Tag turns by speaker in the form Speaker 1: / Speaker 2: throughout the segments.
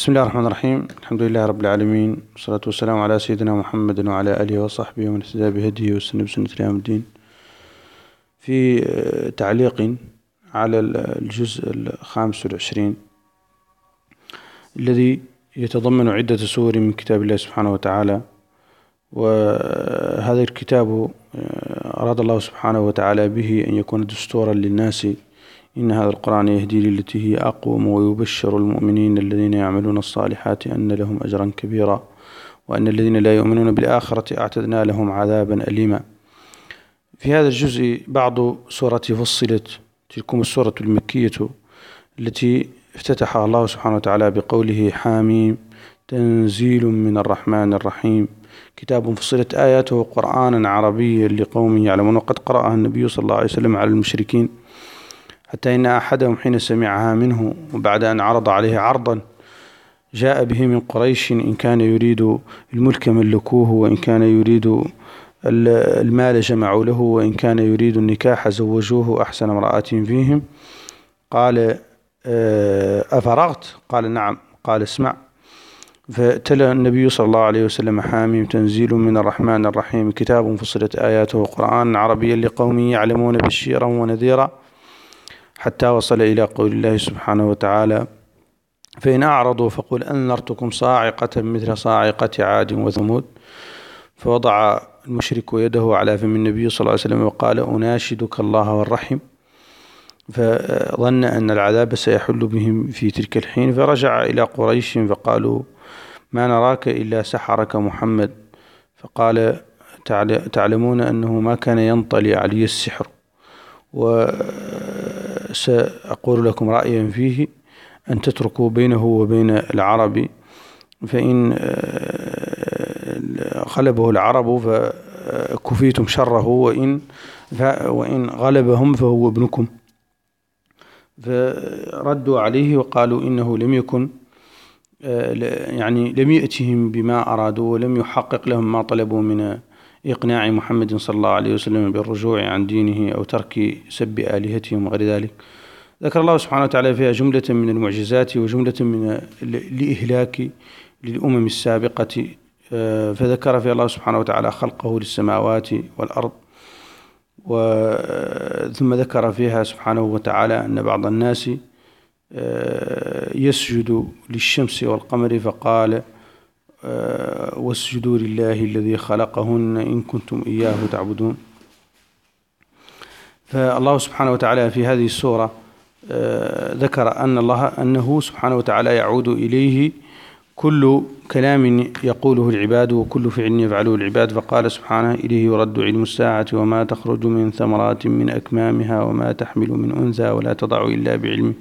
Speaker 1: بسم الله الرحمن الرحيم. الحمد لله رب العالمين، والصلاة والسلام على سيدنا محمد وعلى آله وصحبه ومن اهتدى بهديه واستنى بسنته إلى يوم الدين. في تعليق على الجزء 25 الذي يتضمن عدة سور من كتاب الله سبحانه وتعالى، وهذا الكتاب أراد الله سبحانه وتعالى به أن يكون دستورا للناس. إن هذا القرآن يهدي للتي هي أقوم ويبشر المؤمنين الذين يعملون الصالحات أن لهم أجرا كبيرا وأن الذين لا يؤمنون بالآخرة أعتدنا لهم عذابا أليما. في هذا الجزء بعض سورة فصلت، تلكم السورة المكية التي افتتحها الله سبحانه وتعالى بقوله حاميم تنزيل من الرحمن الرحيم كتاب فصلت آياته قرآنا عربيا لقوم يعلمون. وقد قرأها النبي صلى الله عليه وسلم على المشركين، حتى إن أحدهم حين سمعها منه وبعد أن عرض عليه عرضا جاء به من قريش، إن كان يريد الملك ملكوه، وإن كان يريد المال جمعوا له، وإن كان يريد النكاح زوجوه أحسن امرأة فيهم. قال أفرغت؟ قال نعم. قال اسمع. فتلا النبي صلى الله عليه وسلم حاميم تنزيل من الرحمن الرحيم كتاب فصلت آياته قرآن عربيا لقوم يعلمون بشيرا ونذيرا، حتى وصل إلى قول الله سبحانه وتعالى فإن أعرضوا فقل أنذرتكم صاعقة مثل صاعقة عاد وثمود. فوضع المشرك يده على فم النبي صلى الله عليه وسلم وقال أناشدك الله والرحم، فظن أن العذاب سيحل بهم في تلك الحين، فرجع إلى قريش فقالوا ما نراك إلا سحرك محمد. فقال تعلمون أنه ما كان ينطلي علي السحر، وسأقول لكم رأيا فيه أن تتركوا بينه وبين العرب، فإن غلبه العرب فكفيتم شره، وإن غلبهم فهو ابنكم. فردوا عليه وقالوا إنه لم يكن لم يأتهم بما أرادوا، ولم يحقق لهم ما طلبوا من إقناع محمد صلى الله عليه وسلم بالرجوع عن دينه أو ترك سب آلهتهم وغير ذلك. ذكر الله سبحانه وتعالى فيها جملة من المعجزات وجملة من الإهلاك للأمم السابقة. فذكر في الله سبحانه وتعالى خلقه للسماوات والأرض، ثم ذكر فيها سبحانه وتعالى أن بعض الناس يسجد للشمس والقمر، فقال واسجدوا لله الذي خلقهن إن كنتم إياه تعبدون. فالله سبحانه وتعالى في هذه السورة ذكر أنه سبحانه وتعالى يعود إليه كل كلام يقوله العباد وكل فعل يفعله العباد. فقال سبحانه إليه يرد علم الساعة وما تخرج من ثمرات من أكمامها وما تحمل من أنثى ولا تضع إلا بعلمه.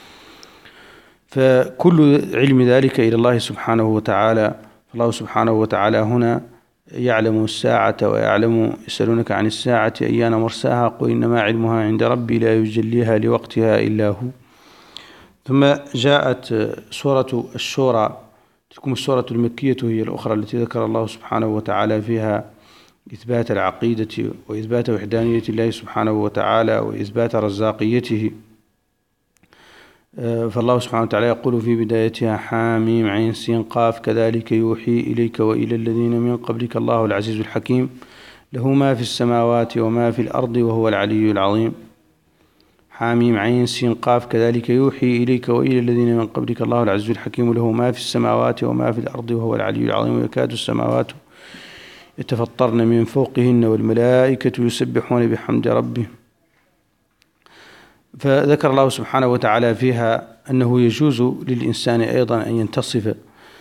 Speaker 1: فكل علم ذلك إلى الله سبحانه وتعالى. فالله سبحانه وتعالى هنا يعلم الساعة ويعلم يسألونك عن الساعة أيان مرساها قل إنما علمها عند ربي لا يجليها لوقتها إلا هو. ثم جاءت سورة الشورى، تلكم السورة المكية هي الأخرى التي ذكر الله سبحانه وتعالى فيها إثبات العقيدة وإثبات وحدانية الله سبحانه وتعالى وإثبات رزاقيته. فالله سبحانه وتعالى يقول في بدايتها حاميم عين سين قاف كذلك يوحي إليك وإلى الذين من قبلك الله العزيز الحكيم له ما في السماوات وما في الأرض وهو العلي العظيم. حاميم عين سين قاف كذلك يوحي إليك وإلى الذين من قبلك الله العزيز الحكيم له ما في السماوات وما في الأرض وهو العلي العظيم ويكاد السماوات يتفطرن من فوقهن والملائكة يسبحون بحمد ربهم. فذكر الله سبحانه وتعالى فيها أنه يجوز للإنسان أيضا أن ينتصف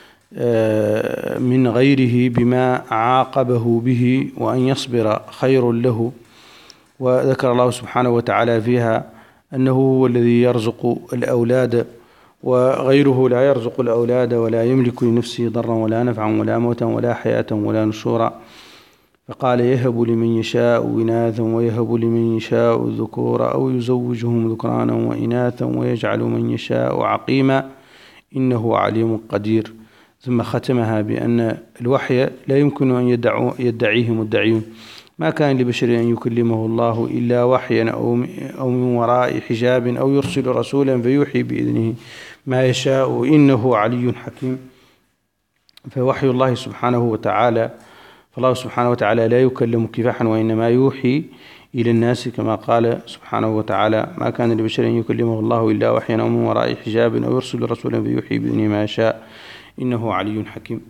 Speaker 1: من غيره بما عاقبه به وأن يصبر خير له. وذكر الله سبحانه وتعالى فيها أنه هو الذي يرزق الأولاد وغيره لا يرزق الأولاد ولا يملك لنفسه ضرا ولا نفعا ولا موتا ولا حياة ولا نشورا. فقال يهب لمن يشاء إناثا ويهب لمن يشاء الذكور أو يزوجهم ذكرانا وإناثا ويجعل من يشاء عقيما إنه عليم قدير. ثم ختمها بأن الوحي لا يمكن أن يدعيه مدعيون، ما كان لبشر أن يكلمه الله إلا وحيا أو من وراء حجاب أو يرسل رسولا فيوحي بإذنه ما يشاء إنه علي حكيم. فوحي الله سبحانه وتعالى، فالله سبحانه وتعالى لا يكلم كفاحا وإنما يوحي إلى الناس كما قال سبحانه وتعالى: ما كان لبشر أن يكلمه الله إلا وحيا أو من وراء حجاب أو يرسل رسولا فيوحي بإذنه ما يشاء إنه علي حكيم.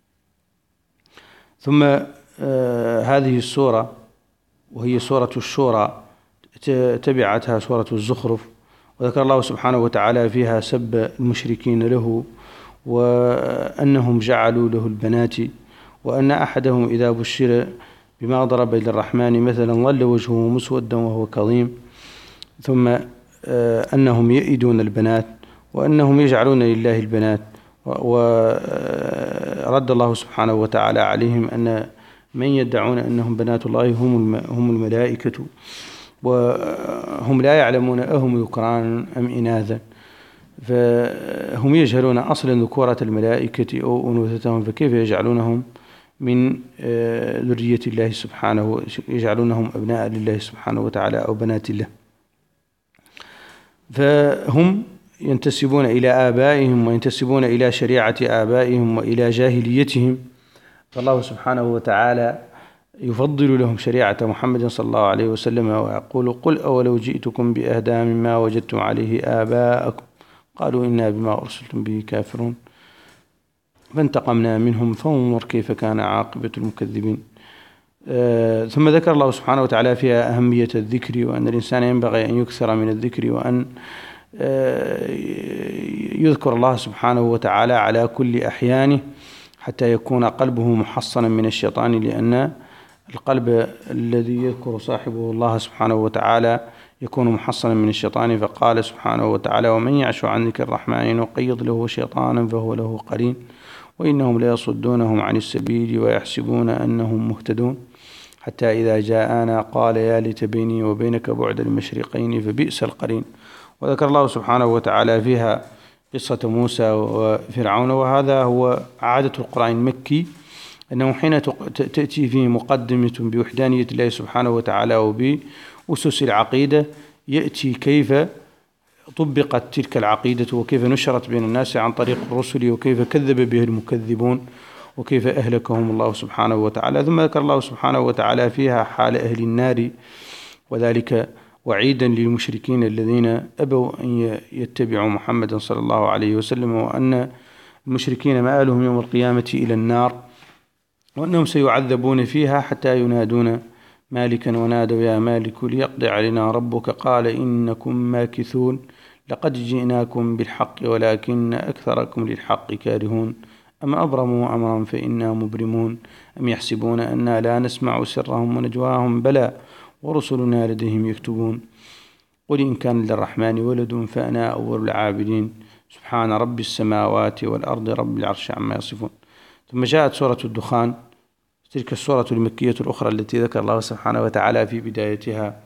Speaker 1: ثم هذه السورة وهي سورة الشورى تبعتها سورة الزخرف، وذكر الله سبحانه وتعالى فيها سب المشركين له، وأنهم جعلوا له البنات، وأن أحدهم إذا بشر بما ضرب للرحمن مثلا ظل وجهه مسودا وهو كظيم، ثم أنهم يئدون البنات وأنهم يجعلون لله البنات. ورد الله سبحانه وتعالى عليهم أن من يدعون أنهم بنات الله هم الملائكة، وهم لا يعلمون أهم ذكران أم إناثا، فهم يجهلون أصلا ذكورة الملائكة أو أنوثتهم، فكيف يجعلونهم من ذرية الله سبحانه، يجعلونهم أبناء لله سبحانه وتعالى أو بنات الله. فهم ينتسبون إلى آبائهم وينتسبون إلى شريعة آبائهم وإلى جاهليتهم، فالله سبحانه وتعالى يفضل لهم شريعة محمد صلى الله عليه وسلم ويقول: قل أولو جئتكم بأهدى مما وجدتم عليه آباءكم قالوا إنا بما أرسلتم به كافرون فانتقمنا منهم فانظر كيف كان عاقبة المكذبين. ثم ذكر الله سبحانه وتعالى فيها أهمية الذكر، وأن الإنسان ينبغي أن يكثر من الذكر، وأن يذكر الله سبحانه وتعالى على كل أحيانه حتى يكون قلبه محصنا من الشيطان، لأن القلب الذي يذكر صاحبه الله سبحانه وتعالى يكون محصنا من الشيطان. فقال سبحانه وتعالى: ومن يعش عن ذكر الرحمن نقيض له شيطانا فهو له قرين وإنهم ليصدونهم عن السبيل ويحسبون أنهم مهتدون حتى إذا جاءنا قال يا ليت بيني وبينك بعد المشرقين فبئس القرين. وذكر الله سبحانه وتعالى فيها قصة موسى وفرعون. وهذا هو عادة القرآن المكي، أنه حين تأتي فيه مقدمة بوحدانية الله سبحانه وتعالى وبأسس العقيدة، يأتي كيف طبقت تلك العقيدة وكيف نشرت بين الناس عن طريق الرسل وكيف كذب به المكذبون وكيف أهلكهم الله سبحانه وتعالى. ثم ذكر الله سبحانه وتعالى فيها حال أهل النار، وذلك وعيدا للمشركين الذين أبوا أن يتبعوا محمدا صلى الله عليه وسلم، وأن المشركين مآلهم يوم القيامة إلى النار، وأنهم سيعذبون فيها حتى ينادون مالكا ونادوا يا مالك ليقضي علينا ربك قال إنكم ماكثون لقد جئناكم بالحق ولكن أكثركم للحق كارهون أم أبرموا أمرا فإنا مبرمون أم يحسبون أنا لا نسمع سرهم ونجواهم بلى ورسلنا لديهم يكتبون قل إن كان للرحمن ولد فأنا أول العابدين سبحان رب السماوات والأرض رب العرش عما يصفون. ثم جاءت سورة الدخان، تلك السورة المكية الأخرى التي ذكر الله سبحانه وتعالى في بدايتها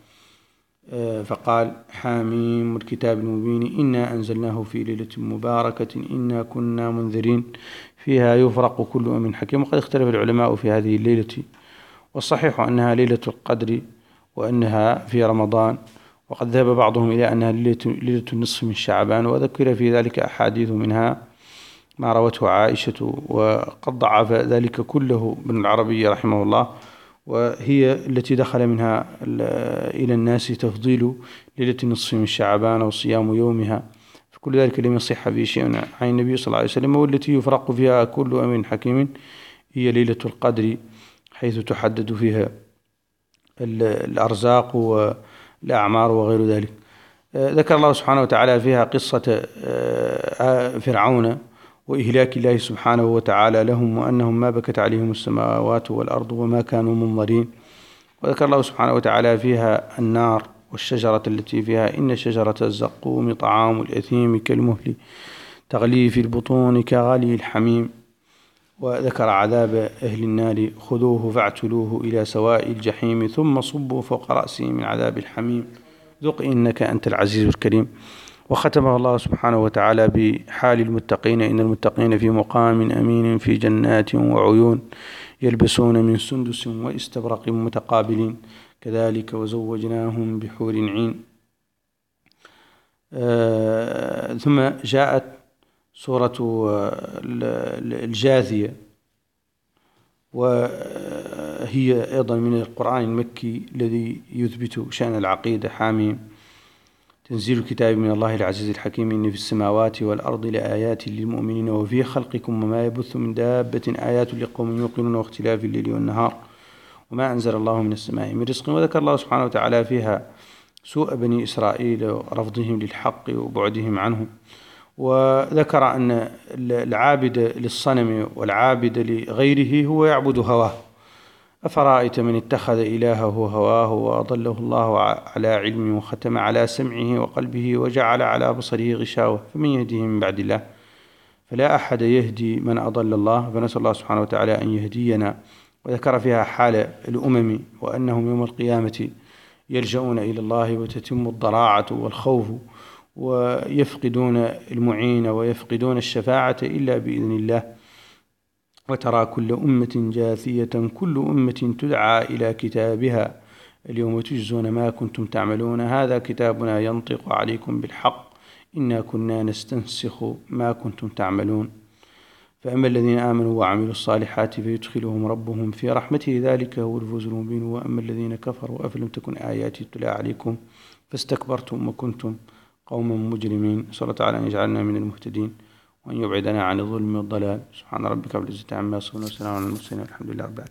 Speaker 1: فقال حاميم الكتاب المبين إنا أنزلناه في ليلة مباركة إنا كنا منذرين فيها يفرق كل أمر حكيم. وقد اختلف العلماء في هذه الليلة، والصحيح أنها ليلة القدر وأنها في رمضان، وقد ذهب بعضهم إلى أنها ليلة النصف من شعبان، وذكر في ذلك أحاديث منها ما روته عائشة، وقد ضعف ذلك كله ابن العربي رحمه الله، وهي التي دخل منها إلى الناس تفضيل ليلة النصف من شعبان وصيام يومها، فكل ذلك لم يصح به شيء عن النبي صلى الله عليه وسلم. والتي يفرق فيها كل أمر حكيم هي ليلة القدر، حيث تحدد فيها الأرزاق والأعمار وغير ذلك. ذكر الله سبحانه وتعالى فيها قصة فرعون وإهلاك الله سبحانه وتعالى لهم، وأنهم ما بكت عليهم السماوات والأرض وما كانوا منظرين. وذكر الله سبحانه وتعالى فيها النار والشجرة التي فيها إن شجرة الزقوم طعام الأثيم كالمهل تغلي في البطون كغلي الحميم. وذكر عذاب أهل النار خذوه فاعتلوه إلى سواء الجحيم ثم صبوا فوق رأسه من عذاب الحميم ذق إنك أنت العزيز الكريم. وختمها الله سبحانه وتعالى بحال المتقين: إن المتقين في مقام أمين في جنات وعيون يلبسون من سندس واستبرق متقابلين كذلك وزوجناهم بحور عين. ثم جاءت سورة الجاثية، وهي أيضا من القرآن المكي الذي يثبت شأن العقيدة. حاميم تنزيل الكتاب من الله العزيز الحكيم إن في السماوات والأرض لآيات للمؤمنين وفي خلقكم وما يبث من دابة آيات لقوم يوقنون واختلاف الليل والنهار وما أنزل الله من السماء من رزق. وذكر الله سبحانه وتعالى فيها سوء بني إسرائيل ورفضهم للحق وبعدهم عنه، وذكر أن العابد للصنم والعابد لغيره هو يعبد هواه. أفرأيت من اتخذ إلهه هواه وأضله الله على علم وختم على سمعه وقلبه وجعل على بصره غشاوة فمن يهديه من بعد الله؟ فلا أحد يهدي من أضل الله. فنسأل الله سبحانه وتعالى أن يهدينا. وذكر فيها حال الأمم وأنهم يوم القيامة يلجؤون إلى الله وتتم الضراعة والخوف ويفقدون المعين ويفقدون الشفاعة إلا بإذن الله. وترى كل أمة جاثية كل أمة تدعى إلى كتابها اليوم تجزون ما كنتم تعملون هذا كتابنا ينطق عليكم بالحق إنا كنا نستنسخ ما كنتم تعملون. فأما الذين آمنوا وعملوا الصالحات فيدخلهم ربهم في رحمته ذلك هو الفوز المبين. وأما الذين كفروا أفلم تكن آياتي تتلى عليكم فاستكبرتم وكنتم قوما مجرمين. نسأل الله تعالى أن يجعلنا من المهتدين وأن يبعدنا عن الظلم والضلال. سبحان ربك رب العزة عما يصفون وسلام على المرسلين والحمد لله رب العالمين.